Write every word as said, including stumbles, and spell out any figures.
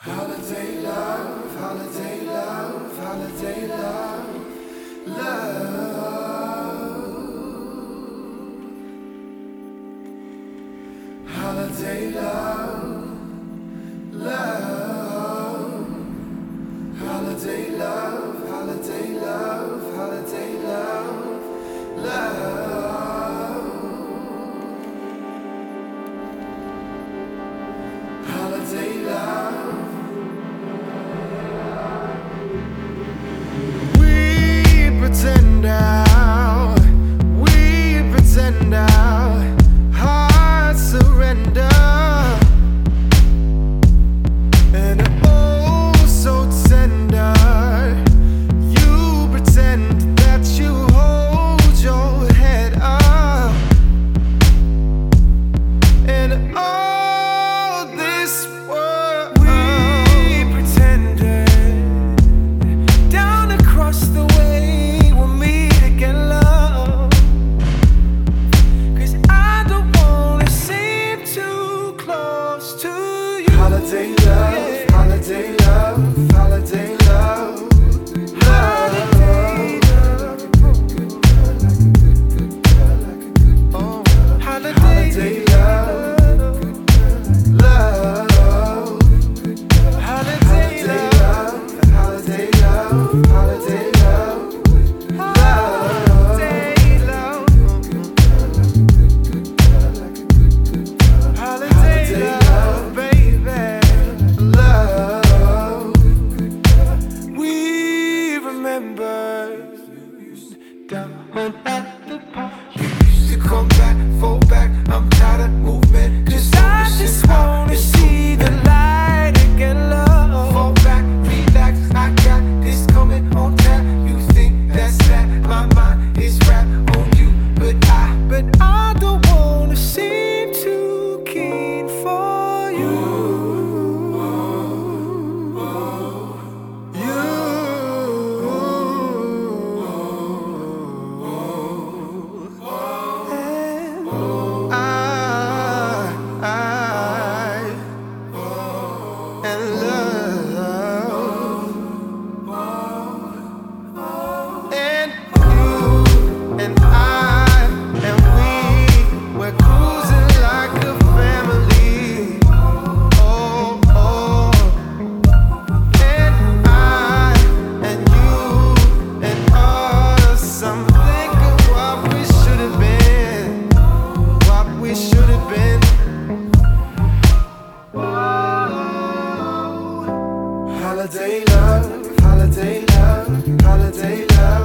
Holiday love, holiday love, holiday love, love. Holiday love, love. Holiday love, holiday love, holiday love, love. Holiday love. Pretend now, we pretend now, hearts surrender, and oh so tender, you pretend that you hold your head up, and all this world we pretended down across the way. Holiday love, holiday love, holiday love, love. Holiday love, love. Holiday love, holiday love, holiday love, love. Holiday love, baby. Down at the park, you used to come back, fall back. I'm tired of movement, cause I just wanna see the light again, love. Fall back, relax, I got this coming on tap. You think that's that, my mind is wrapped on you. But I, but I don't wanna seem too keen for you. Holiday love, holiday love, holiday love.